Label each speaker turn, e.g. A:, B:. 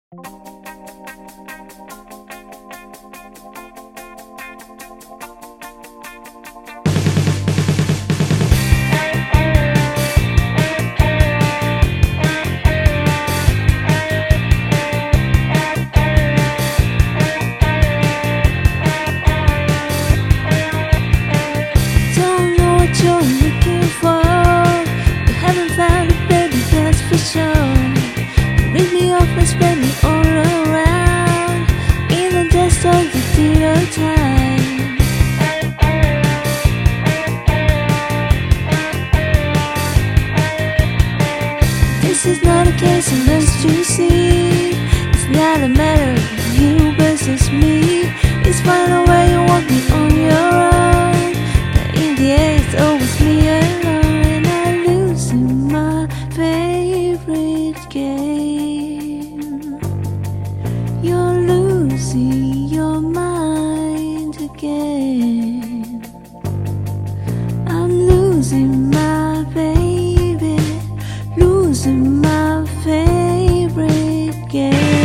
A: You're looking for, you haven't found it, baby, that's for sure. You read me off and spread me all around in the dust of the theater time. This is not a case unless you see. It's not a matter of you versus me. It's fine the way you want me on your own, but in the end it's always me alone, and I lose in my favorite game. You're losing your mind again. I'm losing my baby, losing my favorite game.